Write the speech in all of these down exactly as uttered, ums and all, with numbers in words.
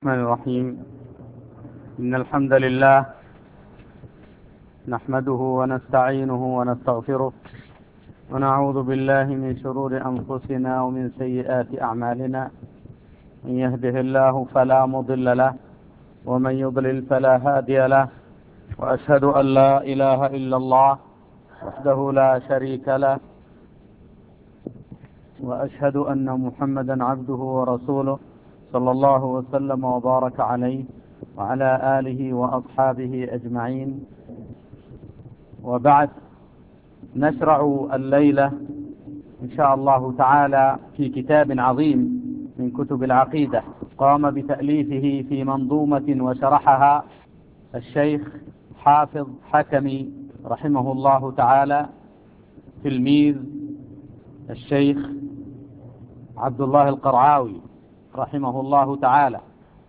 الرحمن الرحيم. إن الحمد لله نحمده ونستعينه ونستغفره ونعوذ بالله من شرور أنفسنا ومن سيئات أعمالنا. من يهده الله فلا مضل له ومن يضلل فلا هادي له، وأشهد أن لا إله إلا الله وحده لا شريك له، وأشهد أن محمدا عبده ورسوله صلى الله وسلم وبارك عليه وعلى آله وأصحابه أجمعين. وبعد، نشرع الليلة إن شاء الله تعالى في كتاب عظيم من كتب العقيدة قام بتأليفه في منظومة وشرحها الشيخ حافظ حكمي رحمه الله تعالى، تلميذ الشيخ عبد الله القرعاوي رحمه الله تعالى،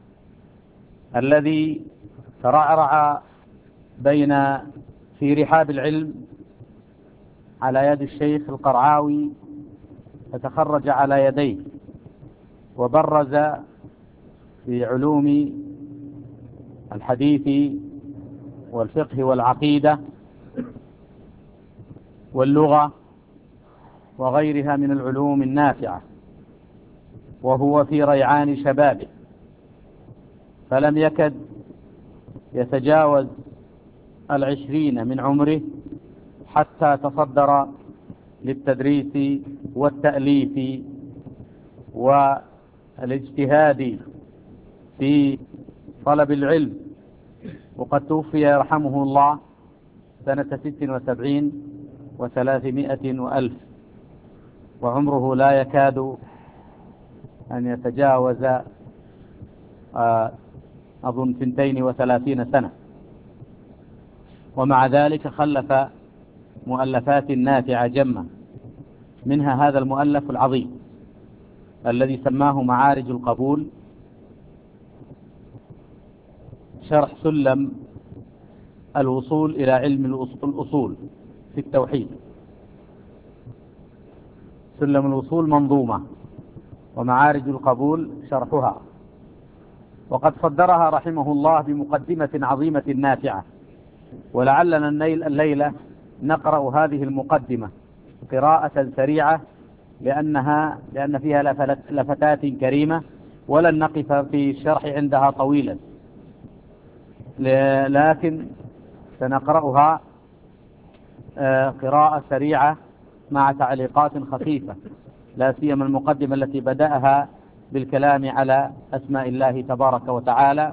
الذي ترعرع بين في رحاب العلم على يد الشيخ القرعاوي، فتخرج على يديه وبرز في علوم الحديث والفقه والعقيدة واللغة وغيرها من العلوم النافعة، وهو في ريعان شبابه، فلم يكد يتجاوز العشرين من عمره حتى تصدر للتدريس والتأليف والاجتهاد في طلب العلم. وقد توفي يرحمه الله سنة ست وسبعين وثلاثمائة وألف، وعمره لا يكاد أن يتجاوز أظن ثنتين وثلاثين سنة، ومع ذلك خلف مؤلفات نافعة جمة، منها هذا المؤلف العظيم الذي سماه معارج القبول، شرح سلم الوصول إلى علم الأصول في التوحيد. سلم الوصول منظومة، ومعارج القبول شرحها، وقد صدرها رحمه الله بمقدمة عظيمة نافعة. ولعلنا النيل الليلة نقرأ هذه المقدمة قراءة سريعة، لأنها لأن فيها لفتات كريمة، ولن نقف في الشرح عندها طويلا، لكن سنقرأها قراءة سريعة مع تعليقات خفيفة، لا سيما المقدمة التي بدأها بالكلام على أسماء الله تبارك وتعالى،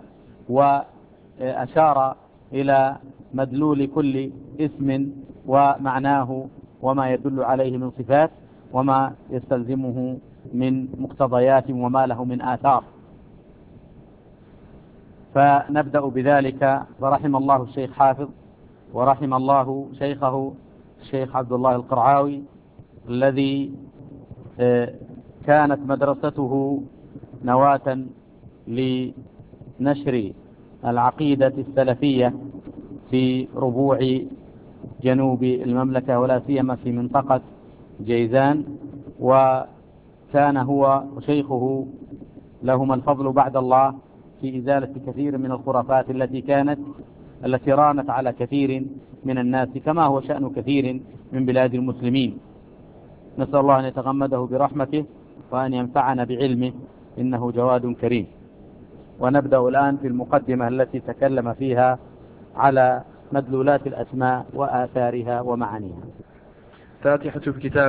وأشار إلى مدلول كل اسم ومعناه وما يدل عليه من صفات وما يستلزمه من مقتضيات وما له من آثار. فنبدأ بذلك. فرحم الله الشيخ حافظ ورحم الله شيخه الشيخ عبد الله القرعاوي، الذي كانت مدرسته نواة لنشر العقيدة السلفية في ربوع جنوب المملكة، ولا سيما في منطقة جيزان، وكان هو وشيخه لهما الفضل بعد الله في إزالة كثير من الخرافات التي كانت التي رانت على كثير من الناس، كما هو شأن كثير من بلاد المسلمين. نسأل الله أن يتغمده برحمته وأن ينفعنا بعلمه، إنه جواد كريم. ونبدأ الآن في المقدمة التي تكلم فيها على مدلولات الأسماء وآثارها ومعانيها. فاتحة الكتاب.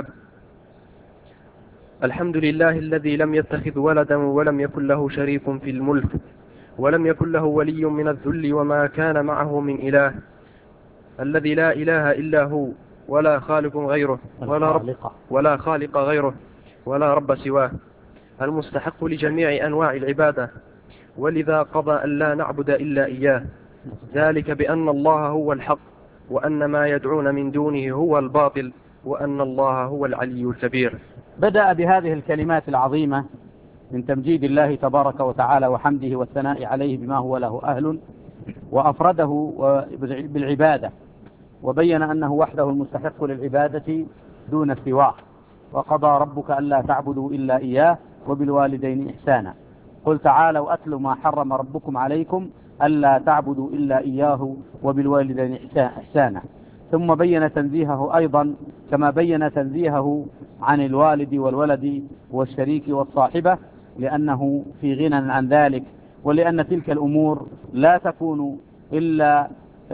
الحمد لله الذي لم يتخذ ولدا ولم يكن له شريك في الملك ولم يكن له ولي من الذل وما كان معه من إله، الذي لا إله إلا هو ولا خالق غيره ولا رب, ولا خالق غيره ولا رب سواه، المستحق لجميع أنواع العبادة، ولذا قضى أن لا نعبد إلا إياه، ذلك بأن الله هو الحق وأن ما يدعون من دونه هو الباطل وأن الله هو العلي الكبير. بدأ بهذه الكلمات العظيمة من تمجيد الله تبارك وتعالى وحمده والثناء عليه بما هو له أهل، وأفرده بالعبادة، وبين أنه وحده المستحق للعبادة دون سواه. وقضى ربك ألا تعبدوا إلا إياه وبالوالدين إحسانا. قل تعالوا أتل ما حرم ربكم عليكم ألا تعبدوا إلا إياه وبالوالدين إحسانا. ثم بين تنزيهه أيضا كما بين تنزيهه عن الوالد والولد والشريك والصاحبة، لأنه في غنى عن ذلك، ولأن تلك الأمور لا تكون إلا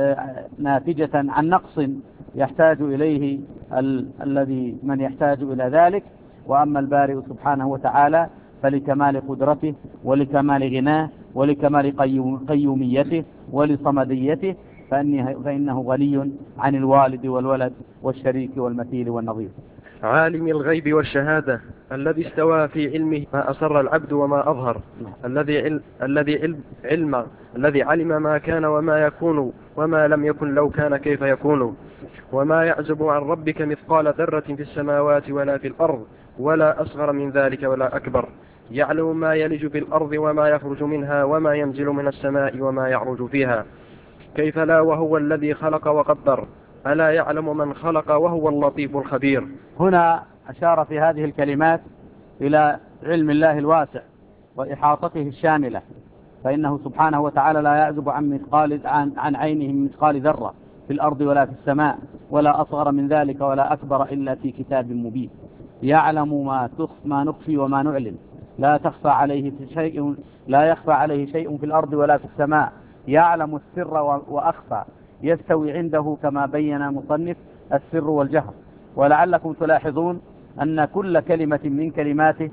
ناتجة عن نقص يحتاج إليه ال الذي من يحتاج إلى ذلك. وأما البارئ سبحانه وتعالى فلكمال قدرته ولكمال غناه ولكمال قيوميته ولصمديته فإنه غني عن الوالد والولد والشريك والمثيل والنظير. عالم الغيب والشهادة الذي استوى في علمه ما أسر العبد وما أظهر، الذي علم الذي علم علم الذي علم ما كان وما يكون وما لم يكن لو كان كيف يكون، وما يعزب عن ربك مثقال ذرة في السماوات ولا في الأرض ولا أصغر من ذلك ولا أكبر، يعلم ما يلج في الأرض وما يخرج منها وما ينزل من السماء وما يعرج فيها، كيف لا وهو الذي خلق وقدر، ألا يعلم من خلق وهو اللطيف الخبير. هنا أشار في هذه الكلمات إلى علم الله الواسع وإحاطته الشاملة، فإنه سبحانه وتعالى لا يعزب عن مثقال عن, عن عينه من مثقال ذرة في الأرض ولا في السماء ولا أصغر من ذلك ولا أكبر إلا في كتاب مبين. يعلم ما تخ ما نخفي وما نعلن، لا تخفى عليه شيء لا يخفى عليه شيء في الأرض ولا في السماء، يعلم السر وأخفى، يستوي عنده كما بين مصنف السر والجهر. ولعلكم تلاحظون أن كل كلمة من كلماته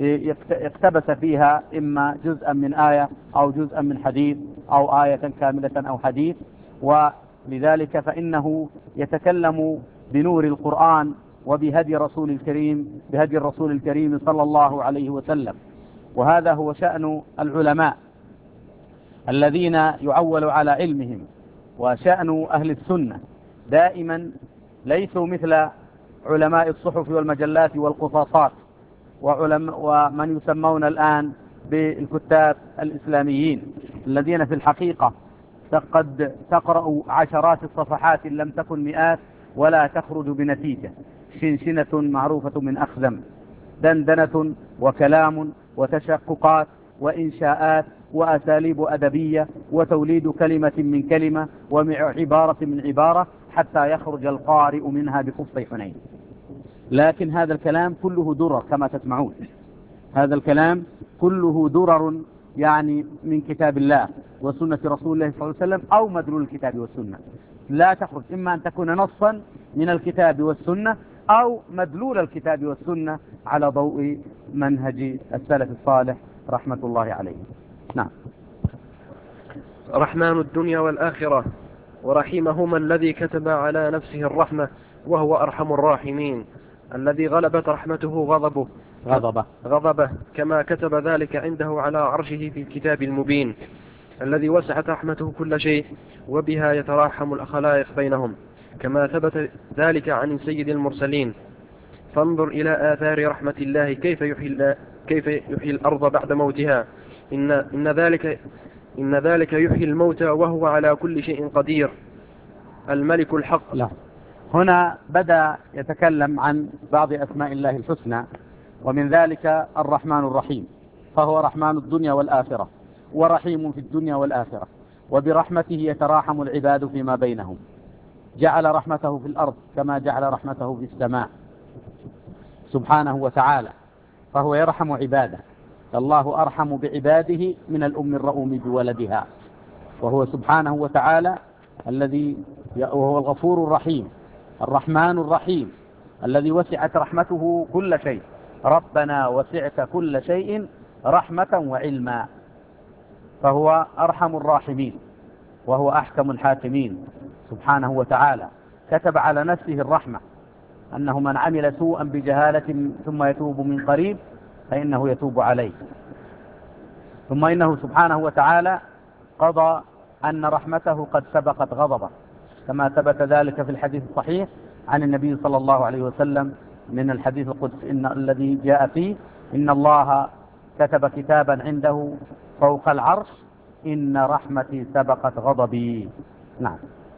اقتبس فيها إما جزءا من آية أو جزءا من حديث أو آية كاملة أو حديث، ولذلك فإنه يتكلم بنور القرآن وبهدي رسول الكريم بهدي الرسول الكريم صلى الله عليه وسلم. وهذا هو شأن العلماء الذين يعول على علمهم، وشأن أهل السنة دائما ليسوا مثل علماء الصحف والمجلات والقصاصات ومن يسمون الآن بالكتاب الإسلاميين، الذين في الحقيقة قد تقرأ عشرات الصفحات لم تكن مئات ولا تخرج بنتيجة، شنشنة معروفة من أخزم، دندنة وكلام وتشققات وإنشاءات وأساليب أدبية وتوليد كلمة من كلمة وعبارة من عبارة حتى يخرج القارئ منها بقصة حنين. لكن هذا الكلام كله درر كما تسمعون، هذا الكلام كله درر يعني من كتاب الله وسنة رسول الله صلى الله عليه وسلم أو مدلول الكتاب والسنة، لا تخرج إما أن تكون نصا من الكتاب والسنة أو مدلول الكتاب والسنة على ضوء منهج السلف الصالح رحمة الله عليه. نعم. رحمن الدنيا والآخرة ورحيمهما الذي كتب على نفسه الرحمة وهو أرحم الراحمين، الذي غلبت رحمته غضبه غضبه غضبه كما كتب ذلك عنده على عرشه في الكتاب المبين، الذي وسعت رحمته كل شيء وبها يتراحم الخلائق بينهم، كما ثبت ذلك عن سيد المرسلين. فانظر إلى آثار رحمة الله كيف يحيي كيف يحيي الأرض بعد موتها، إن إن ذلك إن ذلك يحيي الموتى وهو على كل شيء قدير، الملك الحق. لا. هنا بدأ يتكلم عن بعض أسماء الله الحسنى، ومن ذلك الرحمن الرحيم، فهو رحمن الدنيا والآخرة ورحيم في الدنيا والآخرة، وبرحمته يتراحم العباد فيما بينهم، جعل رحمته في الأرض كما جعل رحمته في السماء سبحانه وتعالى، فهو يرحم عباده. الله أرحم بعباده من الأم الرؤوم بولدها، وهو سبحانه وتعالى الذي وهو الغفور الرحيم الرحمن الرحيم الذي وسعت رحمته كل شيء. ربنا وسعت كل شيء رحمة وعلما، فهو أرحم الراحمين وهو أحكم الحاكمين سبحانه وتعالى. كتب على نفسه الرحمة أنه من عمل سوءا بجهالة ثم يتوب من قريب فإنه يتوب عليه. ثم إنه سبحانه وتعالى قضى أن رحمته قد سبقت غضبه، كما ثبت ذلك في الحديث الصحيح عن النبي صلى الله عليه وسلم من الحديث القدسي إن الذي جاء فيه إن الله كتب كتابا عنده فوق العرش إن رحمتي سبقت غضبي. نعم.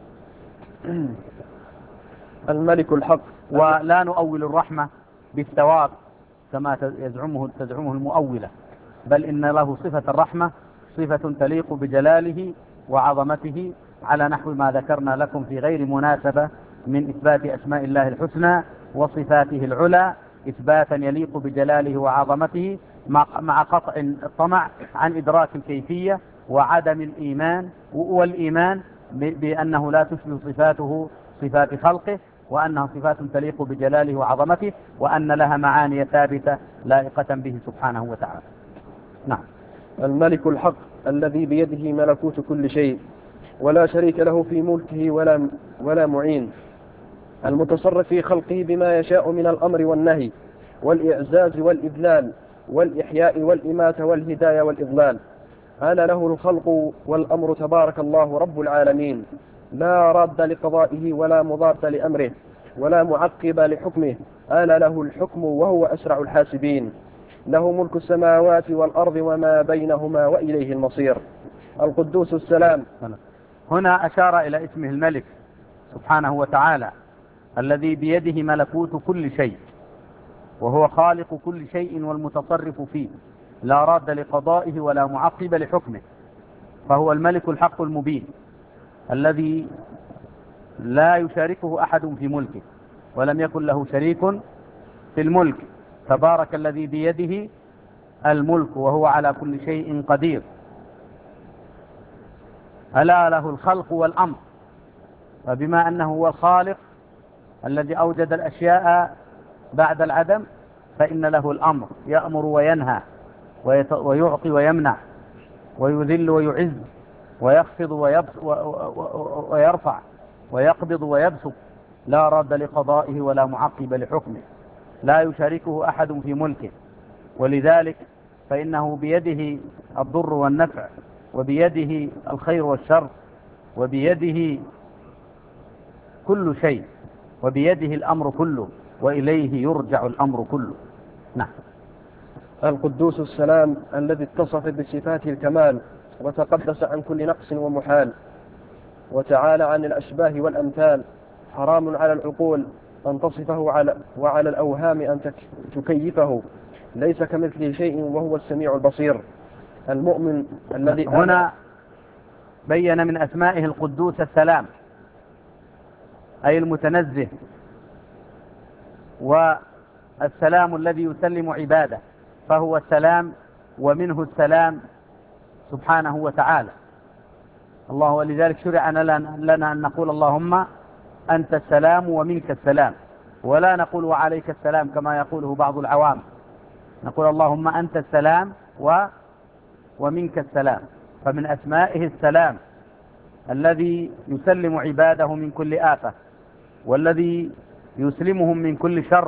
الملك الحق. ولا نؤول الرحمة بالثواب كما يزعمه تزعمه المؤولة، بل إن له صفة الرحمة، صفة تليق بجلاله وعظمته، على نحو ما ذكرنا لكم في غير مناسبة من إثبات أسماء الله الحسنى وصفاته العلى إثباتا يليق بجلاله وعظمته، مع قطع الطمع عن إدراك الكيفية وعدم الإيمان والإيمان بأنه لا تشبه صفاته صفات خلقه، وأنها صفات تليق بجلاله وعظمته، وأن لها معاني ثابتة لائقة به سبحانه وتعالى. نعم. الملك الحق الذي بيده ملكوت كل شيء ولا شريك له في ملكه ولا ولا معين، المتصرف في خلقه بما يشاء من الأمر والنهي والإعزاز والإذلال والإحياء والإماتة والهداية والإضلال. آن له الخلق والأمر تبارك الله رب العالمين، لا راد لقضائه ولا مضاد لأمره ولا معقب لحكمه. آن له الحكم وهو أسرع الحاسبين، له ملك السماوات والأرض وما بينهما وإليه المصير. القدوس السلام. هنا أشار إلى اسمه الملك سبحانه وتعالى الذي بيده ملكوت كل شيء، وهو خالق كل شيء والمتصرف فيه، لا راد لقضائه ولا معقب لحكمه، فهو الملك الحق المبين الذي لا يشاركه أحد في ملكه ولم يكن له شريك في الملك. تبارك الذي بيده الملك وهو على كل شيء قدير. ألا له الخلق والأمر، فبما أنه هو الخالق الذي أوجد الأشياء بعد العدم فإن له الأمر، يأمر وينهى ويعطي ويمنع ويذل ويعز ويخفض ويرفع ويقبض ويبسط، لا راد لقضائه ولا معقب لحكمه، لا يشاركه أحد في ملكه. ولذلك فإنه بيده الضر والنفع، وبيده الخير والشر، وبيده كل شيء، وبيده الأمر كله، وإليه يرجع الأمر كله. نعم. القدوس السلام الذي اتصف بصفات الكمال وتقدس عن كل نقص ومحال، وتعالى عن الأشباه والأمثال. حرام على العقول أن تصفه على وعلى الأوهام أن تكيفه، ليس كمثله شيء وهو السميع البصير. المؤمن الذي هنا بين من أسمائه القدوس السلام، أي المتنزه، والسلام الذي يسلم عباده، فهو السلام ومنه السلام سبحانه وتعالى. الله ولذلك شرع لنا أن نقول اللهم أنت السلام ومنك السلام، ولا نقول وعليك السلام كما يقوله بعض العوام، نقول اللهم أنت السلام و ومنك السلام. فمن أسمائه السلام الذي يسلم عباده من كل آفة، والذي يسلمهم من كل شر.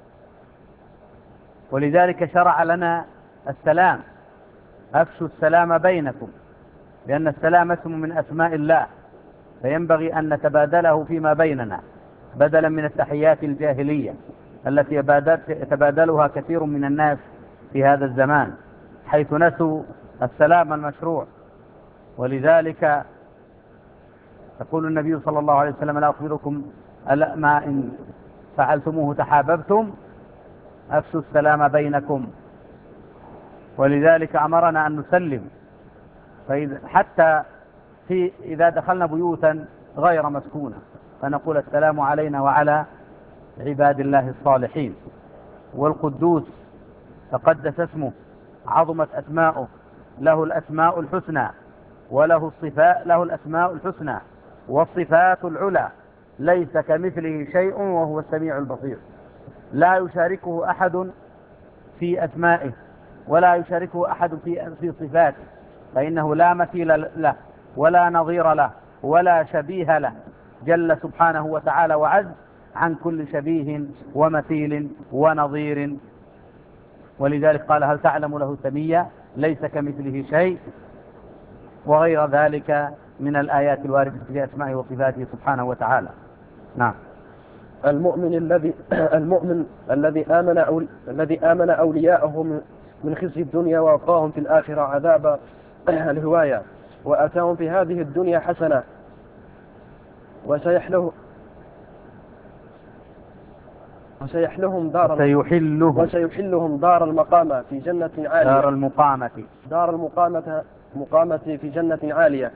ولذلك شرع لنا السلام، أفشوا السلام بينكم، لأن السلام اسم من أسماء الله، فينبغي أن نتبادله فيما بيننا بدلا من التحيات الجاهلية التي يتبادلها كثير من الناس في هذا الزمان، حيث نسوا السلام المشروع. ولذلك يقول النبي صلى الله عليه وسلم: لا أخبركم ما إن فعلتموه تحاببتم، أفشوا السلام بينكم. ولذلك أمرنا أن نسلم، حتى في إذا دخلنا بيوتا غير مسكونة فنقول السلام علينا وعلى عباد الله الصالحين. والقدوس تقدس اسمه، عظمت أسماؤه، له الأسماء الحسنى وله الصفات، له الأسماء الحسنى والصفات العلى، ليس كمثله شيء وهو السميع البصير. لا يشاركه أحد في أسمائه ولا يشاركه أحد في في صفاته، فإنه لا مثيل له ولا نظير له ولا شبيه له، جل سبحانه وتعالى وعز عن كل شبيه ومثيل ونظير. ولذلك قال: هل تعلم له سميا، ليس كمثله شيء، وغير ذلك من الآيات الواردة في أسمائه وصفاته سبحانه وتعالى. نعم. المؤمن الذي المؤمن الذي آمن أول الذي آمن أولياءه من خزي الدنيا ووقاهم في الآخرة عذاب الهواية، وأتاهم في هذه الدنيا حسنة، وسيحله وسيحلهم دار وسيحلهم وسيحلهم دار المقامة في جنة عالية دار المقامة دار المقامة مقامة في جنة عالية.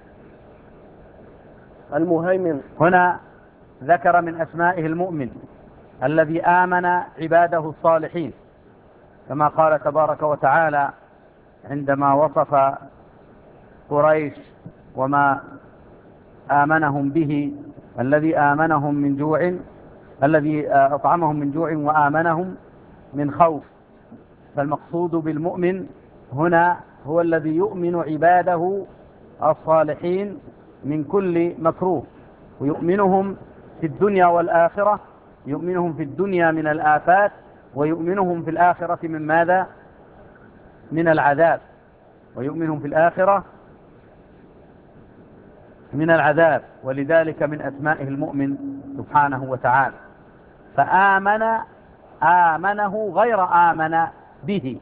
المهيمن هنا ذكر من أسمائه المؤمن الذي آمن عباده الصالحين، كما قال تبارك وتعالى عندما وصف قريش وما آمنهم به: الذي آمنهم من جوع الذي أطعمهم من جوع وآمنهم من خوف. فالمقصود بالمؤمن هنا هو الذي يؤمن عباده الصالحين من كل مكروه، ويؤمنهم في الدنيا والآخرة، يؤمنهم في الدنيا من الآفات، ويؤمنهم في الآخرة من ماذا؟ من العذاب، ويؤمنهم في الآخرة من العذاب. ولذلك من أسمائه المؤمن سبحانه وتعالى. فآمن آمنه غير آمن به.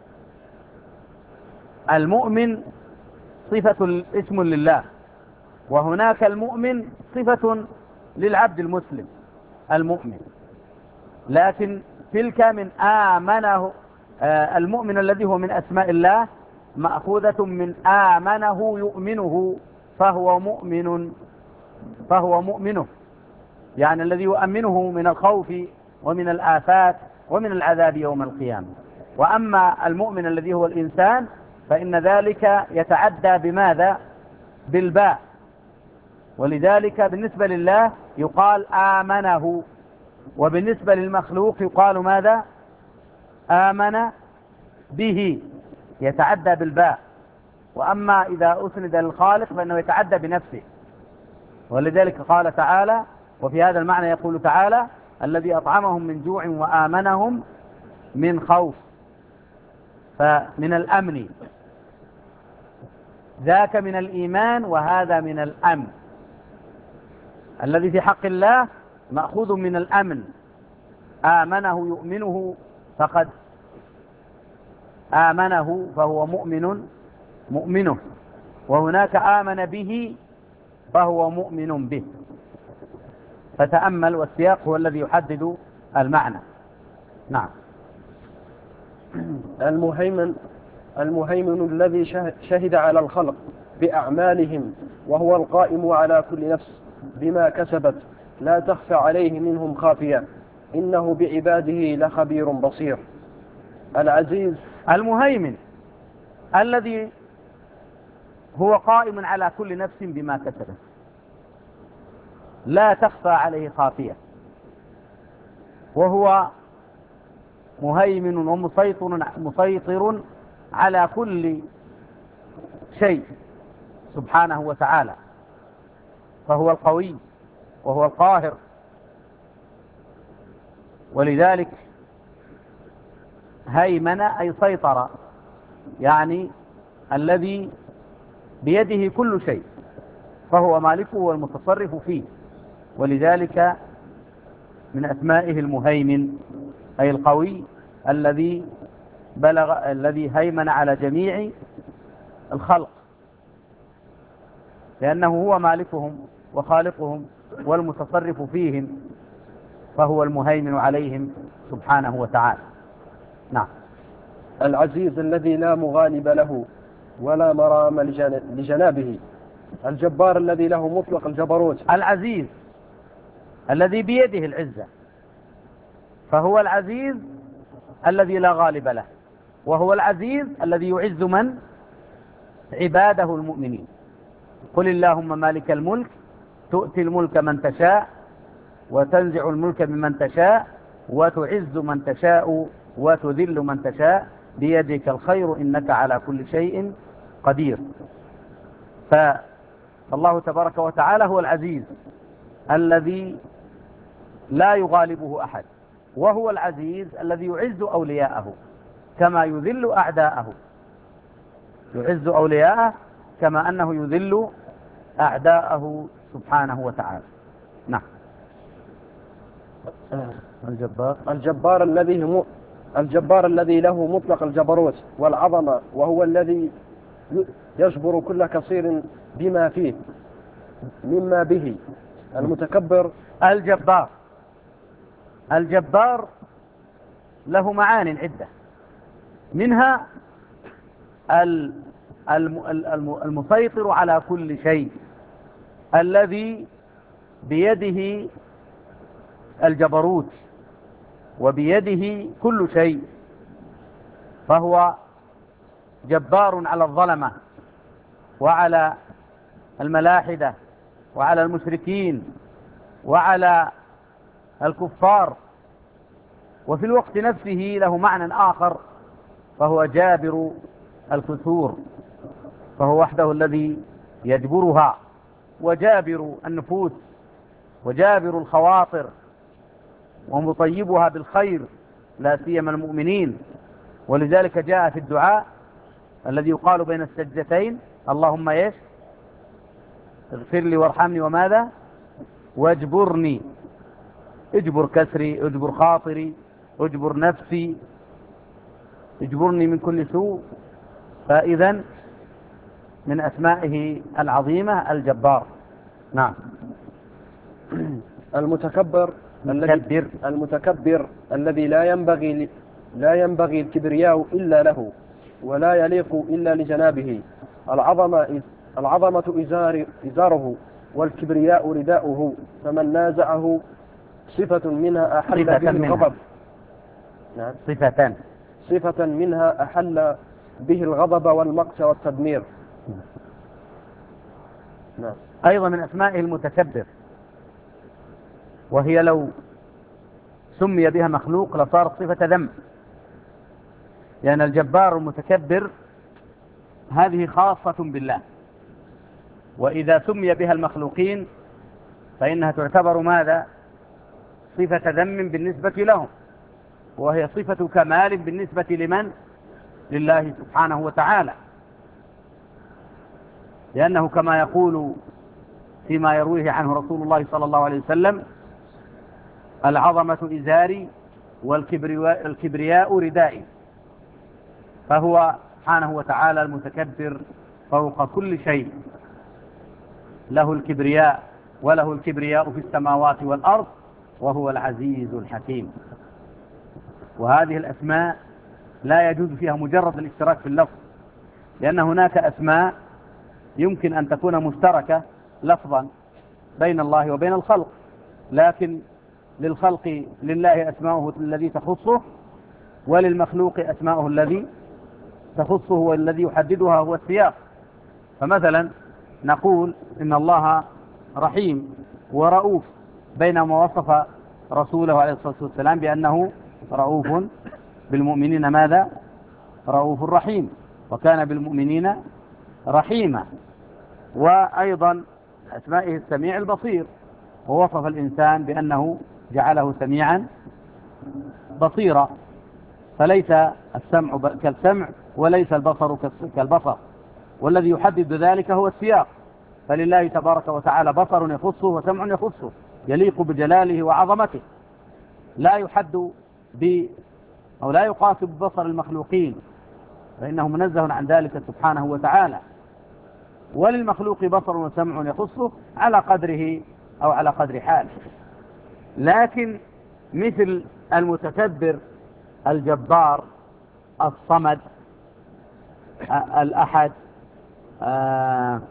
المؤمن صفة اسم لله، وهناك المؤمن صفة للعبد المسلم المؤمن، لكن تلك من آمنه. آه المؤمن الذي هو من أسماء الله مأخوذة من آمنه يؤمنه، فهو مؤمن فهو مؤمنه، يعني الذي يؤمنه من الخوف ومن الآفات ومن العذاب يوم القيامة. وأما المؤمن الذي هو الإنسان فإن ذلك يتعدى بماذا؟ بالباء. ولذلك بالنسبة لله يقال آمنه، وبالنسبة للمخلوق يقال ماذا؟ آمن به، يتعدى بالباء. وأما إذا أسند للخالق فإنه يتعدى بنفسه. ولذلك قال تعالى، وفي هذا المعنى يقول تعالى: الذي أطعمهم من جوع وآمنهم من خوف. فمن الأمن، ذاك من الإيمان وهذا من الأمن. الذي في حق الله مأخوذ من الأمن، آمنه يؤمنه فقد آمنه فهو مؤمن مؤمنه، وهناك آمن به فهو مؤمن به. فتأمل، والسياق هو الذي يحدد المعنى. نعم. المهيمن المهيمن الذي شهد على الخلق بأعمالهم، وهو القائم على كل نفس بما كسبت، لا تخفى عليه منهم خافية، إنه بعباده لخبير بصير. العزيز المهيمن الذي هو قائم على كل نفس بما كسبت، لا تخفى عليه خافية، وهو مهيمن ومسيطر مسيطر على كل شيء سبحانه وتعالى. فهو القوي وهو القاهر. ولذلك هيمن أي سيطر، يعني الذي بيده كل شيء، فهو مالكه والمتصرف فيه. ولذلك من أسمائه المهيمن أي القوي الذي بلغ الذي هيمن على جميع الخلق، لأنه هو مالكهم وخالقهم والمتصرف فيهم، فهو المهيمن عليهم سبحانه وتعالى. نعم. العزيز الذي لا مغالب له ولا مرام لجنابه، الجبار الذي له مطلق الجبروت. العزيز الذي بيده العزة، فهو العزيز الذي لا غالب له، وهو العزيز الذي يعز من؟ عباده المؤمنين. قل اللهم مالك الملك تؤتي الملك من تشاء وتنزع الملك ممن تشاء وتعز من تشاء وتذل من تشاء بيدك الخير إنك على كل شيء قدير. فالله تبارك وتعالى هو العزيز الذي لا يغالبه أحد، وهو العزيز الذي يعز أولياءه كما يذل أعداءه، يعز أولياءه كما أنه يذل أعداءه سبحانه وتعالى. نعم. الجبار الجبار الذي هم الجبار الذي له مطلق الجبروت والعظمة، وهو الذي يجبر كل كثير بما فيه مما به. المتكبر الجبار الجبار له معان عدة، منها المسيطر على كل شيء، الذي بيده الجبروت وبيده كل شيء، فهو جبار على الظلمة وعلى الملاحدة وعلى المشركين وعلى الكفار. وفي الوقت نفسه له معنى آخر، فهو جابر الكسور، فهو وحده الذي يجبرها، وجابر النفوس وجابر الخواطر ومطيبها بالخير، لا سيما المؤمنين. ولذلك جاء في الدعاء الذي يقال بين السجدتين: اللهم ايش؟ اغفر لي وارحمني وماذا؟ واجبرني. اجبر كسري، اجبر خاطري، اجبر نفسي، اجبرني من كل سوء. فإذا من أسمائه العظيمة الجبار. نعم. المتكبر الذي المتكبر الذي لا ينبغي لا ينبغي الكبرياء إلا له، ولا يليق إلا لجنابه. العظمة العظمة إزار إزاره، والكبرياء رداؤه، فمن نازعه صفة منها أحل به الغضب. نعم. صفتان صفة منها أحل به الغضب والمقت والتدمير. نعم. أيضا من أسمائه المتكبر، وهي لو سمي بها مخلوق لصارت صفة ذم، لأن الجبار المتكبر هذه خاصة بالله، وإذا سمي بها المخلوقين فإنها تعتبر ماذا؟ صفة ذم بالنسبة لهم، وهي صفة كمال بالنسبة لمن؟ لله سبحانه وتعالى، لأنه كما يقول فيما يرويه عنه رسول الله صلى الله عليه وسلم: العظمة إزاري والكبرياء ردائي. فهو سبحانه وتعالى المتكبر فوق كل شيء، له الكبرياء، وله الكبرياء في السماوات والأرض، وهو العزيز الحكيم. وهذه الأسماء لا يجوز فيها مجرد الاشتراك في اللفظ، لأن هناك أسماء يمكن أن تكون مشتركة لفظا بين الله وبين الخلق، لكن للخلق لله أسماؤه الذي تخصه، وللمخلوق أسماؤه الذي تخصه والذي يحددها هو السياق. فمثلا نقول إن الله رحيم ورؤوف، بينما وصف رسوله عليه الصلاة والسلام بأنه رؤوف بالمؤمنين ماذا؟ رؤوف رحيم، وكان بالمؤمنين رحيما. وأيضا أسمائه السميع البصير، ووصف الإنسان بأنه جعله سميعا بصيرا، فليس السمع كالسمع وليس البصر كالبصر، والذي يحدد ذلك هو السياق. فلله تبارك وتعالى بصر يخصه وسمع يخصه، يليق بجلاله وعظمته، لا يحد ب أو لا يقاس ببصر المخلوقين، فإنه منزه عن ذلك سبحانه وتعالى. وللمخلوق بصر وسمع يخصه على قدره أو على قدر حاله. لكن مثل المتكبر الجبار الصمد الأحد آه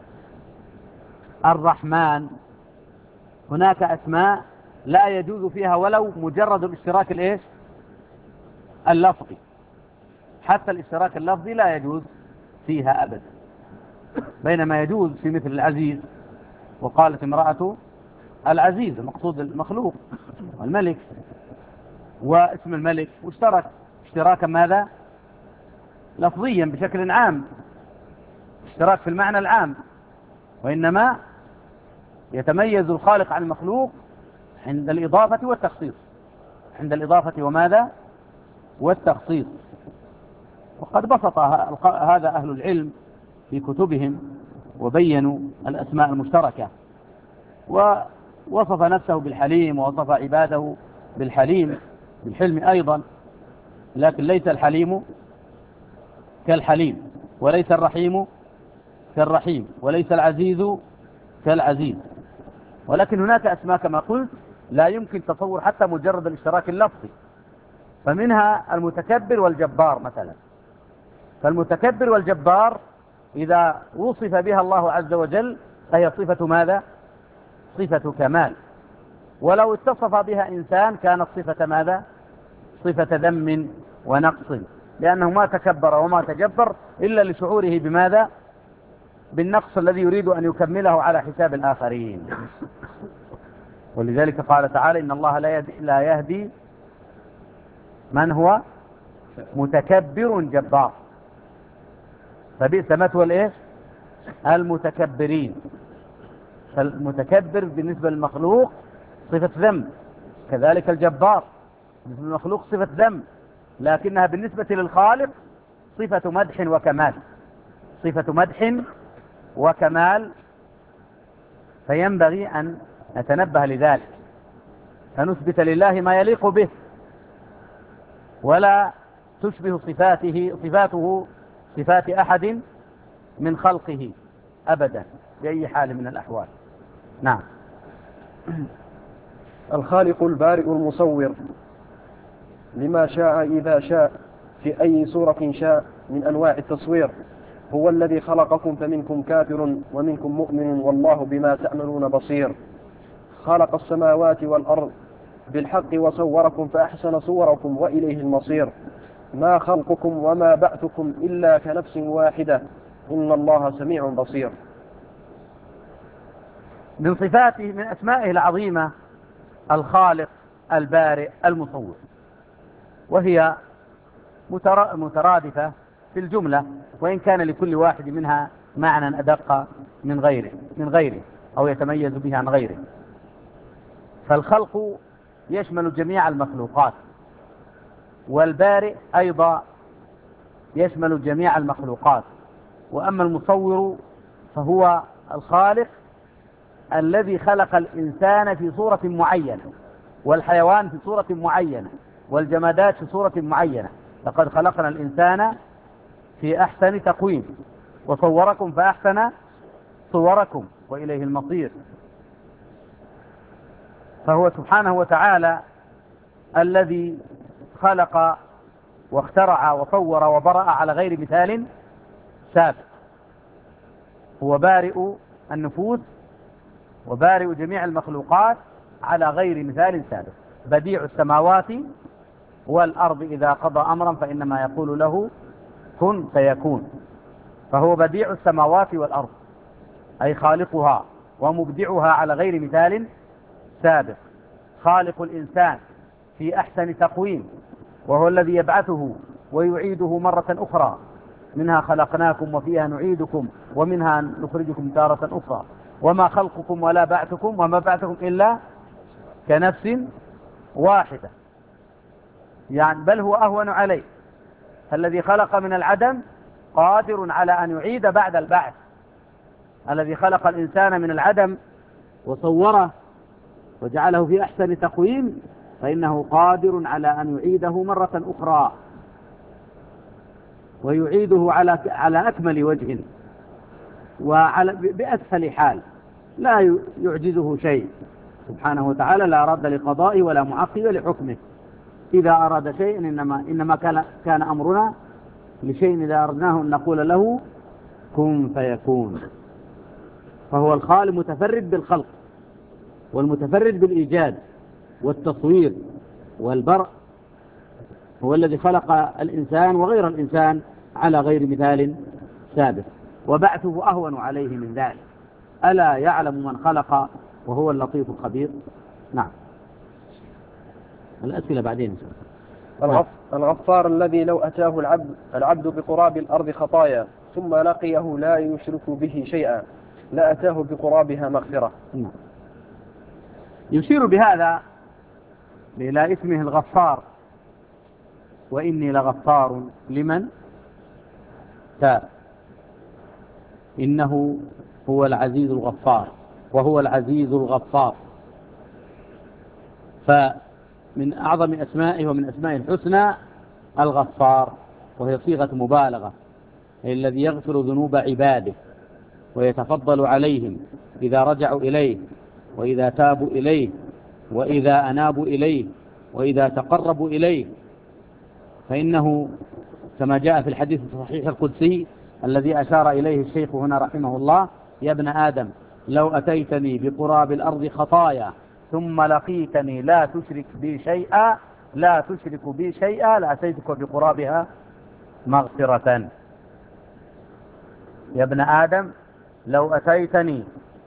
الرحمن، هناك أسماء لا يجوز فيها ولو مجرد الاشتراك الإيش؟ اللفظي، حتى الاشتراك اللفظي لا يجوز فيها أبدا، بينما يجوز في مثل العزيز. وقالت امرأة العزيز، المقصود المخلوق والملك، واسم الملك، واشترك اشتراكا ماذا؟ لفظيا بشكل عام، اشتراك في المعنى العام. وإنما يتميز الخالق عن المخلوق عند الإضافة والتخصيص، عند الإضافة وماذا؟ والتخصيص. وقد بسط هذا أهل العلم في كتبهم وبينوا الأسماء المشتركة، ووصف نفسه بالحليم، ووصف عباده بالحليم بالحلم أيضا، لكن ليس الحليم كالحليم، وليس الرحيم كالرحيم، وليس العزيز كالعزيز. ولكن هناك أسماء كما قلت لا يمكن تصور حتى مجرد الاشتراك اللفظي. فمنها المتكبر والجبار مثلا. فالمتكبر والجبار إذا وصف بها الله عز وجل فهي صفة ماذا؟ صفة كمال. ولو اتصف بها إنسان كانت صفة ماذا؟ صفة ذم ونقص، لأنه ما تكبر وما تجبر إلا لشعوره بماذا؟ بالنقص الذي يريد أن يكمله على حساب الآخرين. ولذلك قال تعالى إن الله لا يهدي, لا يهدي من هو متكبر جبار. فبئس مثوى الايه؟ المتكبرين. فالمتكبر بالنسبة للمخلوق صفة ذم، كذلك الجبار بالنسبة للمخلوق صفة ذم، لكنها بالنسبة للخالق صفة مدح وكمال، صفة مدح وكمال. فينبغي أن نتنبه لذلك، فنثبت لله ما يليق به، ولا تشبه صفاته صفاته صفات أحد من خلقه أبدا بأي حال من الأحوال. نعم. الخالق البارئ المصور لما شاء إذا شاء في أي صورة شاء من أنواع التصوير. هو الذي خلقكم فمنكم كافر ومنكم مؤمن والله بما تعملون بصير. خلق السماوات والأرض بالحق وصوركم فأحسن صوركم وإليه المصير. ما خلقكم وما بعثكم إلا كنفس واحدة إن الله سميع بصير. من صفاته من أسمائه العظيمة الخالق البارئ المصور، وهي مترادفة في الجملة، وإن كان لكل واحد منها معنى أدق من غيره من غيره أو يتميز به عن غيره. فالخلق يشمل جميع المخلوقات، والبارئ أيضا يشمل جميع المخلوقات. وأما المصور فهو الخالق الذي خلق الإنسان في صورة معينة، والحيوان في صورة معينة، والجمادات في صورة معينة. لقد خلقنا الإنسان في أحسن تقويم وصوركم فأحسن صوركم وإليه المصير. فهو سبحانه وتعالى الذي خلق واخترع وصور وبرأ على غير مثال سابق. هو بارئ النفوس وبارئ جميع المخلوقات على غير مثال سابق. بديع السماوات والأرض إذا قضى أمرا فإنما يقول له كن فيكون. فهو بديع السماوات والأرض أي خالقها ومبدعها على غير مثال سابق. خالق الإنسان في أحسن تقويم، وهو الذي يبعثه ويعيده مرة أخرى. منها خلقناكم وفيها نعيدكم ومنها نخرجكم تارة أخرى. وما خلقكم ولا بعثكم وما بعثكم إلا كنفس واحدة، يعني بل هو أهون عليه. الذي خلق من العدم قادر على أن يعيد بعد البعث. الذي خلق الإنسان من العدم وصوره وجعله في أحسن تقويم فإنه قادر على أن يعيده مرة أخرى، ويعيده على على أكمل وجه وعلى بأسهل حال، لا يعجزه شيء سبحانه وتعالى، لا رد لقضائه ولا معقب لحكمه. إذا أراد شيء إنما إنما كان كان أمرنا لشيء إذا أردناه أن نقول له كن فيكون. فهو الخالق المتفرد بالخلق والمتفرد بالإيجاد والتصوير والبرء. هو الذي خلق الإنسان وغير الإنسان على غير مثال سابق، وبعثه أهون عليه من ذلك. ألا يعلم من خلق وهو اللطيف الخبير. نعم. الأسئلة بعدين. الغف... الغفار الذي لو أتاه العبد العبد بقراب الأرض خطايا ثم لقيه لا يشرك به شيئا لأتاه بقرابها مغفرة. نعم. يشير بهذا إلى اسمه الغفار، وإني لغفار لمن تاب. إنه هو العزيز الغفار وهو العزيز الغفار. فمن أعظم أسمائه ومن أسمائه الحسنى الغفار، وهي صيغة مبالغة، الذي يغفر ذنوب عباده ويتفضل عليهم إذا رجعوا إليه وإذا تابوا إليه وإذا أنابوا إليه وإذا تقربوا إليه، فإنه كما جاء في الحديث الصحيح القدسي الذي أشار إليه الشيخ هنا رحمه الله: يا ابن آدم لو أتيتني بقراب الأرض خطايا ثم لقيتني لا تشرك بي شيئا لا تشرك بي شيئا لأتيتك بقرابها مغفرة. يا ابن آدم لو أتيتني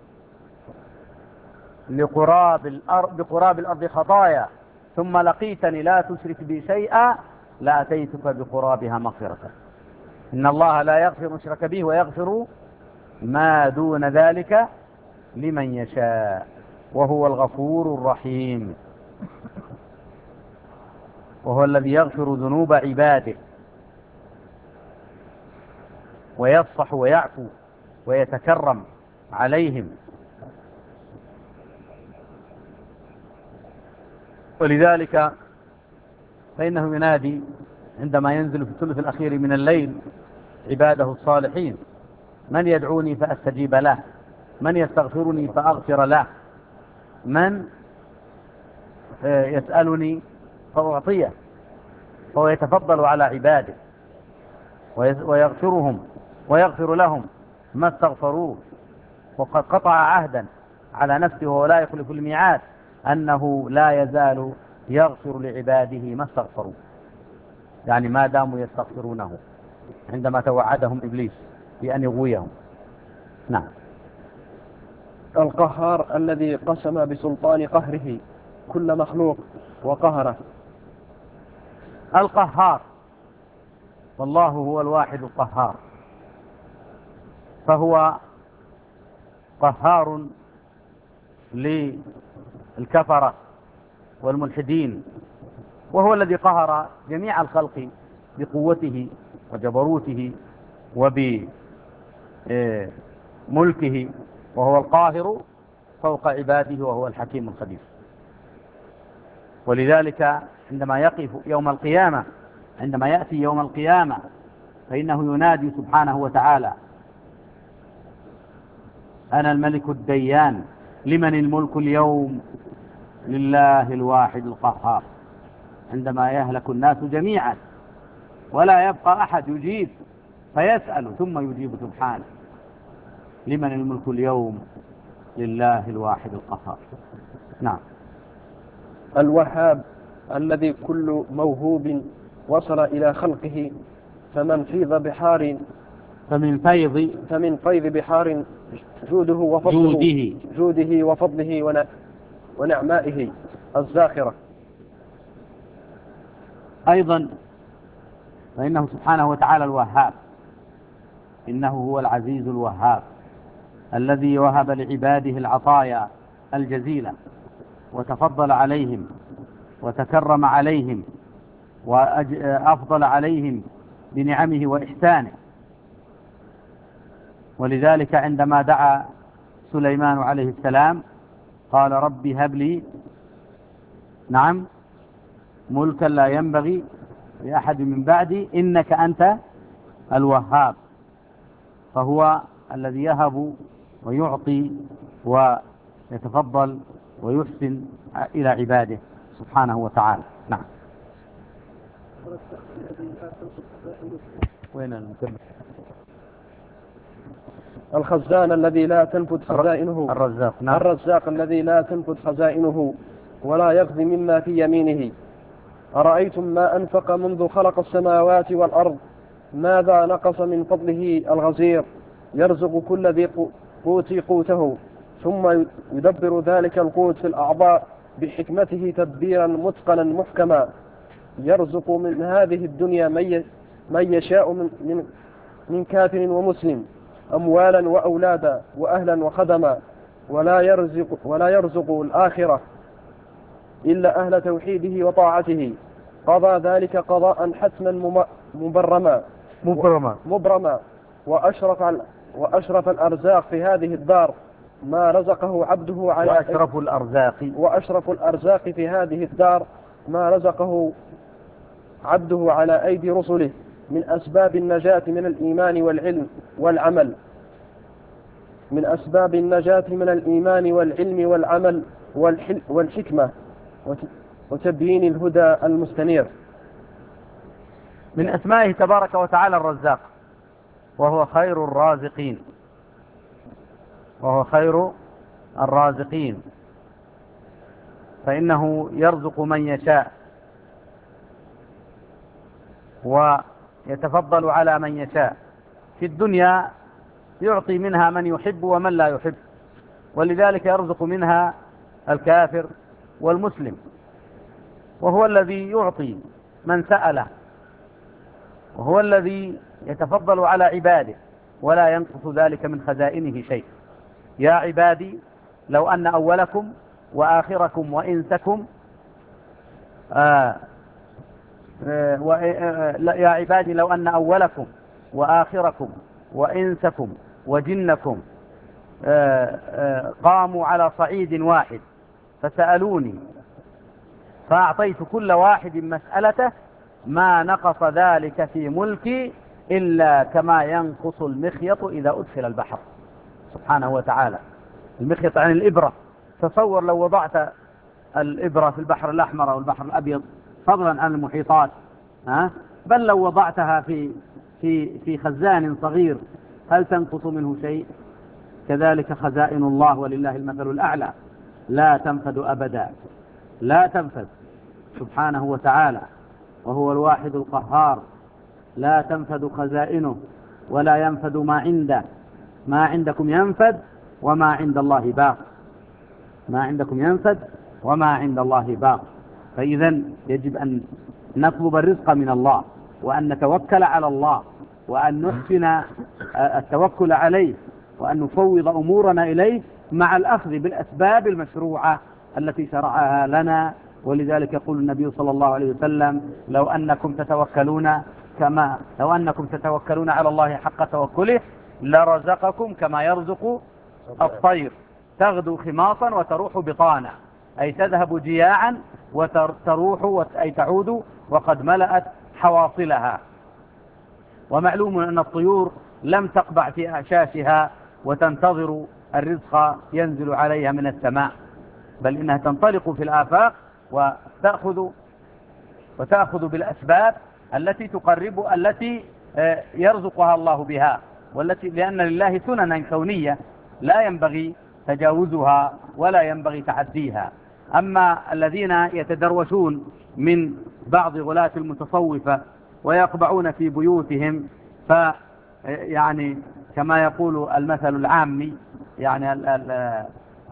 لقراب الأرض بقراب الأرض خطايا ثم لقيتني لا تشرك بي شيئا لأتيتك بقرابها مغفرة. إن الله لا يغفر شرك به ويغفر ما دون ذلك لمن يشاء وهو الغفور الرحيم، وهو الذي يغفر ذنوب عباده ويصفح ويعفو ويتكرم عليهم. ولذلك فإنه ينادي عندما ينزل في الثلث الأخير من الليل عباده الصالحين: من يدعوني فأستجيب له، من يستغفرني فأغفر له، من يسألني فأعطيه. فهو يتفضل على عباده ويغفرهم ويغفر لهم ما استغفروه، وقد قطع عهدا على نفسه وهو لا يخلف الميعاد أنه لا يزال يغفر لعباده ما استغفروه، يعني ما داموا يستغفرونه عندما توعدهم إبليس بأن يغويهم. نعم. القهار الذي قسم بسلطان قهره كل مخلوق وقهره. القهار، والله هو الواحد القهار، فهو قهار للكفرة والملحدين، وهو الذي قهر جميع الخلق بقوته وجبروته وبملكه، وهو القاهر فوق عباده وهو الحكيم الخبير. ولذلك عندما يقف يوم القيامة عندما يأتي يوم القيامة فإنه ينادي سبحانه وتعالى: أنا الملك الديان لمن الملك اليوم لله الواحد القهار. عندما يهلك الناس جميعا ولا يبقى أحد يجيب فيسأل ثم يجيب سبحانه: لمن الملك اليوم لله الواحد القهار. نعم. الوهاب الذي كل موهوب وصل إلى خلقه فمن فيض بحار فمن فيض فمن فيض بحار جوده وفضله جوده, جوده وفضله ونعمائه الزاخرة. أيضا فإنه سبحانه وتعالى الوهاب، إنه هو العزيز الوهاب الذي وهب لعباده العطايا الجزيلة وتفضل عليهم وتكرم عليهم وأفضل عليهم بنعمه وإحسانه. ولذلك عندما دعا سليمان عليه السلام قال: رب هب لي نعم ملكا لا ينبغي لأحد من بعدي إنك أنت الوهاب. فهو الذي يهب ويعطي ويتفضل ويحسن إلى عباده سبحانه وتعالى. نعم. وين المكمل؟ الخزان الذي لا تنفذ خزائنه. الرزاق. نعم. الرزاق الذي لا تنفذ خزائنه ولا يغذي مما في يمينه. أرأيتم ما أنفق منذ خلق السماوات والأرض ماذا نقص من فضله الغزير، يرزق كل ذي قوت قوته ثم يدبر ذلك القوت في الأعضاء بحكمته تدبيرا متقنا محكما، يرزق من هذه الدنيا من يشاء من, من, من كافر ومسلم أموالا وأولادا وأهلا وخدما، ولا يرزق, ولا يرزق الآخرة إلا أهل توحيده وطاعته. قضى ذلك قضاء حتما مبرما مبرما, مبرما وأشرف, وأشرف الأرزاق في هذه الدار ما رزقه عبده على وأشرف الأرزاق وأشرف الأرزاق في هذه الدار ما رزقه عبده على أيدي رسله من أسباب النجاة من الإيمان والعلم والعمل. من أسباب النجاة من الإيمان والعلم والعمل والحكمة وتبيين الهدى المستنير. من أسمائه تبارك وتعالى الرزاق، وهو خير الرازقين، وهو خير الرازقين، فإنه يرزق من يشاء ويتفضل على من يشاء. في الدنيا يعطي منها من يحب ومن لا يحب، ولذلك يرزق منها الكافر والمسلم، وهو الذي يعطي من سأله، وهو الذي يتفضل على عباده ولا ينقص ذلك من خزائنه شيء. يا عبادي لو أن أولكم وآخركم وإنسكم آه آه آه يا عبادي لو أن أولكم وآخركم وإنسكم وجنكم آه آه قاموا على صعيد واحد فسألوني فأعطيت كل واحد مسألته ما نقص ذلك في ملكي إلا كما ينقص المخيط إذا أدخل البحر. سبحانه وتعالى. المخيط عن الإبرة. تصور لو وضعت الإبرة في البحر الأحمر أو البحر الأبيض، فضلا عن المحيطات، ها؟ بل لو وضعتها في في في خزان صغير هل تنقص منه شيء؟ كذلك خزائن الله ولله المثل الأعلى، لا تنفد أبدا، لا تنفد سبحانه وتعالى، وهو الواحد القهار، لا تنفد خزائنه ولا ينفد ما عنده. ما عندكم ينفد وما عند الله باق، ما عندكم ينفد وما عند الله باق. فإذا يجب أن نطلب الرزق من الله، وأن نتوكل على الله، وأن نحسن التوكل عليه، وأن نفوض أمورنا إليه مع الأخذ بالأسباب المشروعة التي شرعها لنا. ولذلك يقول النبي صلى الله عليه وسلم: لو أنكم تتوكلون كما لو أنكم تتوكلون على الله حق توكله لرزقكم كما يرزق الطير تغدو خماصا وتروح بطانا، أي تذهب جياعا وتروح أي تعود وقد ملأت حواصلها. ومعلوم أن الطيور لم تقبع في أعشاشها وتنتظر الرزق ينزل عليها من السماء، بل إنها تنطلق في الآفاق وتأخذ وتأخذ بالأسباب التي تقرب التي يرزقها الله بها، والتي لأن لله سننا كونية لا ينبغي تجاوزها ولا ينبغي تعديها. أما الذين يتدروشون من بعض غلاة المتصوفة ويقبعون في بيوتهم، ف يعني كما يقول المثل العامي، يعني ال ال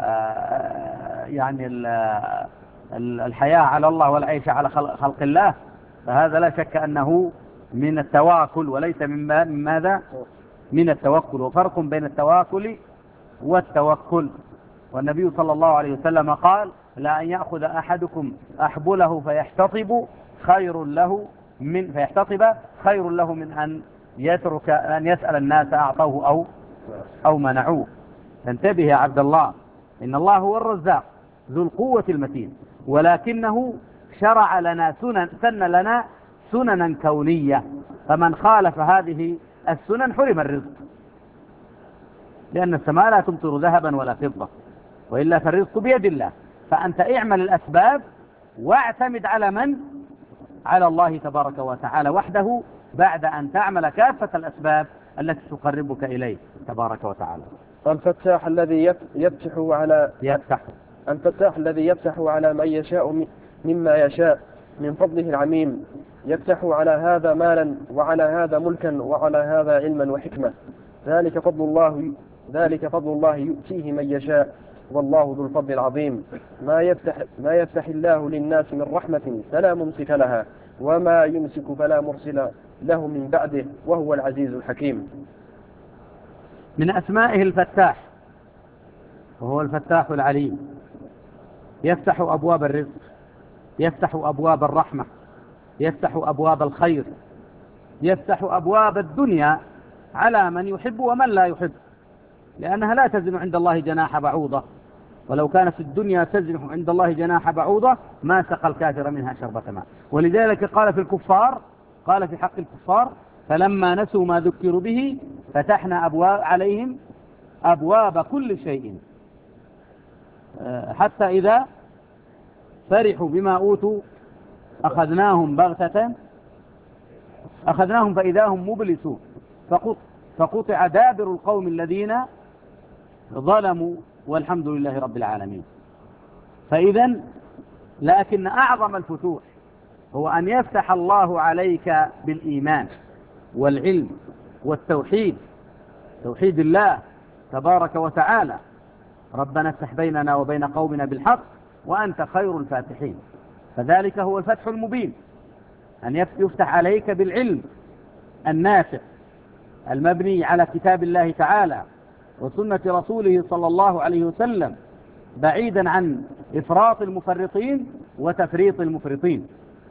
يعني ال الحياة على الله والعيش على خلق الله، فهذا لا شك أنه من التواكل وليس من ماذا؟ من التوكل. وفرق بين التواكل والتوكل. والنبي صلى الله عليه وسلم قال: لا أن يأخذ أحدكم أحبله فيحتطب خير له من فيحتطب خير له من أن يترك أن يسأل الناس أعطوه أو أو منعوه. فانتبه يا عبد الله، إن الله هو الرزاق ذو القوة المتين، ولكنه شرع لنا سنن سن لنا سننا كونية، فمن خالف هذه السنن حرم الرزق، لأن السماء لا تمطر ذهبا ولا فضة، وإلا فالرزق بيد الله. فأنت اعمل الأسباب واعتمد على من؟ على الله تبارك وتعالى وحده، بعد أن تعمل كافة الأسباب التي تقربك إليه تبارك وتعالى. الفتاح الذي يفتح على يفتح الفتاح الذي يفتح على من يشاء مما يشاء من فضله العميم، يفتح على هذا مالا وعلى هذا ملكا وعلى هذا علما وحكمة. ذلك فضل الله ذلك فضل الله يؤتيه من يشاء، والله ذو الفضل العظيم. ما يفتح ما يفتح الله للناس من رحمة فلا ممسك لها، وما يمسك فلا مرسل له من بعده، وهو العزيز الحكيم. من أسمائه الفتاح، وهو الفتاح العليم، يفتح أبواب الرزق، يفتح أبواب الرحمة، يفتح أبواب الخير، يفتح أبواب الدنيا على من يحب ومن لا يحب، لأنها لا تزن عند الله جناح بعوضة، ولو كانت الدنيا تزن عند الله جناح بعوضة ما سقى الكافر منها شربة ماء. ولذلك قال في الكفار قال في حق الكفار: فلما نسوا ما ذكروا به فتحنا أبواب عليهم أبواب كل شيء، حتى إذا فرحوا بما أوتوا أخذناهم بغتة أخذناهم فإذا هم مبلسون فقطع دابر القوم الذين ظلموا والحمد لله رب العالمين. فإذا لكن أعظم الفتوح هو أن يفتح الله عليك بالإيمان والعلم والتوحيد، توحيد الله تبارك وتعالى، ربنا افتح بيننا وبين قومنا بالحق وأنت خير الفاتحين. فذلك هو الفتح المبين، أن يفتح عليك بالعلم النافع المبني على كتاب الله تعالى وسنة رسوله صلى الله عليه وسلم، بعيدا عن إفراط المفرطين وتفريط المفرطين،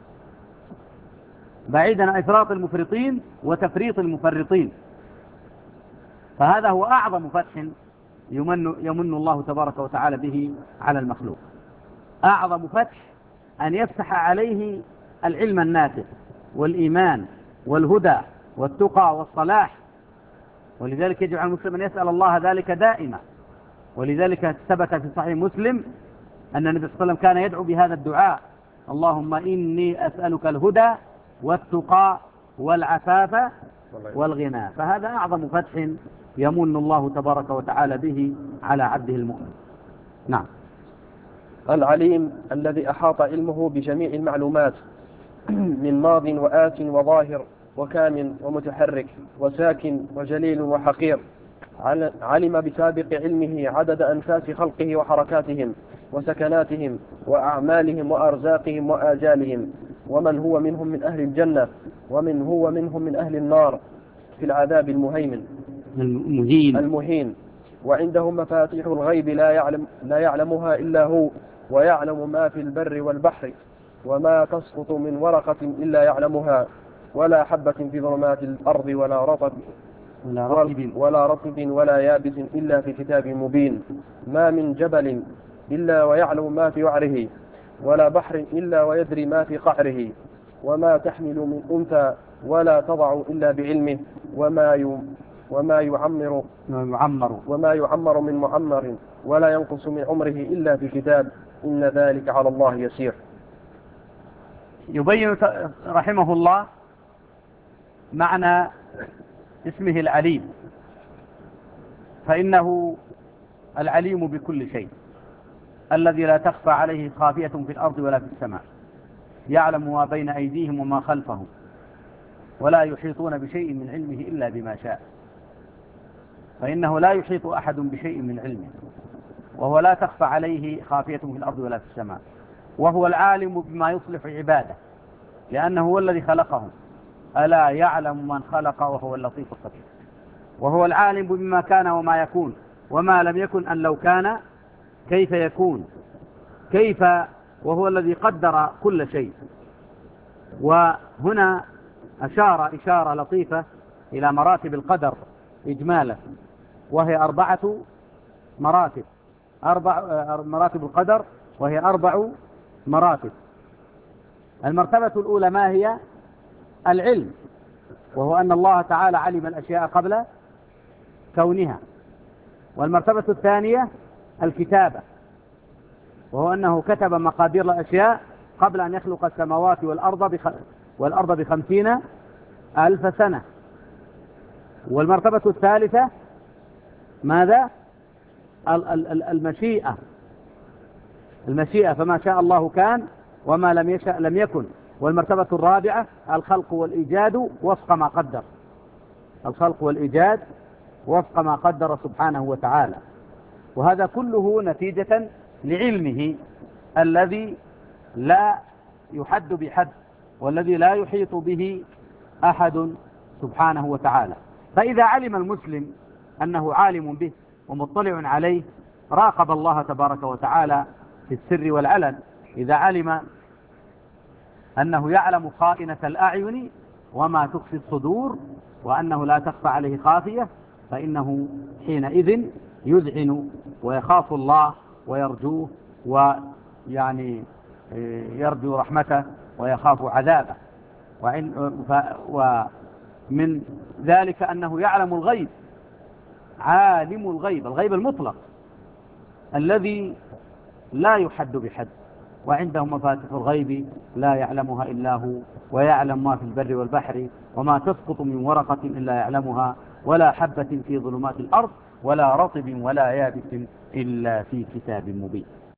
بعيدا عن إفراط المفرطين وتفريط المفرطين. فهذا هو أعظم فتح يمن, يمن الله تبارك وتعالى به على المخلوق. أعظم فتح أن يفتح عليه العلم النافع والإيمان والهدى والتقى والصلاح. ولذلك يجب على المسلم أن يسأل الله ذلك دائما. ولذلك ثبت في صحيح مسلم أن النبي صلى الله عليه وسلم كان يدعو بهذا الدعاء: اللهم إني أسألك الهدى والتقى والعفاف والغنى. فهذا أعظم فتح يمن الله تبارك وتعالى به على عبده المؤمن. نعم. العليم الذي أحاط علمه بجميع المعلومات من ماض وآت وظاهر وكامن ومتحرك وساكن وجليل وحقير، علم بسابق علمه عدد أنفاس خلقه وحركاتهم وسكناتهم وأعمالهم وأرزاقهم وآجالهم، ومن هو منهم من أهل الجنة ومن هو منهم من أهل النار في العذاب المهيمن المهين, المهين. وعنده مفاتيح الغيب لا يعلم لا يعلمها إلا هو، ويعلم ما في البر والبحر، وما تسقط من ورقة إلا يعلمها، ولا حبة في ظلمات الأرض ولا رطب ولا رطب ولا, رطب ولا يابس إلا في كتاب مبين. ما من جبل إلا ويعلم ما في وعره، ولا بحر إلا ويدري ما في قعره، وما تحمل من أنثى ولا تضع إلا بعلمه، وما وما يعمر يعمر وما يعمر من معمر ولا ينقص من عمره إلا في كتاب، إن ذلك على الله يسير. يبين رحمه الله معنى اسمه العليم، فإنه العليم بكل شيء، الذي لا تخفى عليه خافية في الأرض ولا في السماء، يعلم ما بين أيديهم وما خلفهم، ولا يحيطون بشيء من علمه إلا بما شاء. فإنه لا يحيط أحد بشيء من علمه، وهو لا تخفى عليه خافية في الأرض ولا في السماء. وهو العالم بما يصلح عباده، لأنه هو الذي خلقهم، ألا يعلم من خلق وهو اللطيف الخبير. وهو العالم بما كان وما يكون، وما لم يكن أن لو كان كيف يكون، كيف، وهو الذي قدر كل شيء. وهنا أشار إشارة لطيفة إلى مراتب القدر إجمالا، وهي أربعة مراتب، أربع مراتب القدر، وهي أربع مراتب. المرتبة الأولى ما هي؟ العلم، وهو أن الله تعالى علم الأشياء قبل كونها. والمرتبة الثانية الكتابة، وهو أنه كتب مقادير الأشياء قبل أن يخلق السماوات والأرض بخ... والأرض بخمسين ألف سنة. والمرتبة الثالثة ماذا؟ المشيئة، المشيئة، فما شاء الله كان وما لم يشأ لم يكن. والمرتبة الرابعة الخلق والإيجاد وفق ما قدر، الخلق والإيجاد وفق ما قدر سبحانه وتعالى. وهذا كله نتيجة لعلمه الذي لا يحد بحد، والذي لا يحيط به أحد سبحانه وتعالى. فإذا علم المسلم أنه عالم به ومطلع عليه، راقب الله تبارك وتعالى في السر والعلن. إذا علم أنه يعلم خائنة الأعين وما تخفي الصدور، وأنه لا تخفى عليه خافية، فإنه حينئذ يذعن ويخاف الله ويرجوه، ويعني يرجو رحمته ويخاف عذابه. ومن ذلك أنه يعلم الغيب، عالم الغيب، الغيب المطلق الذي لا يحد بحد، وعنده مفاتيح الغيب لا يعلمها إلا هو، ويعلم ما في البر والبحر، وما تسقط من ورقة إلا يعلمها، ولا حبة في ظلمات الأرض، ولا رطب ولا يابس إلا في كتاب مبين.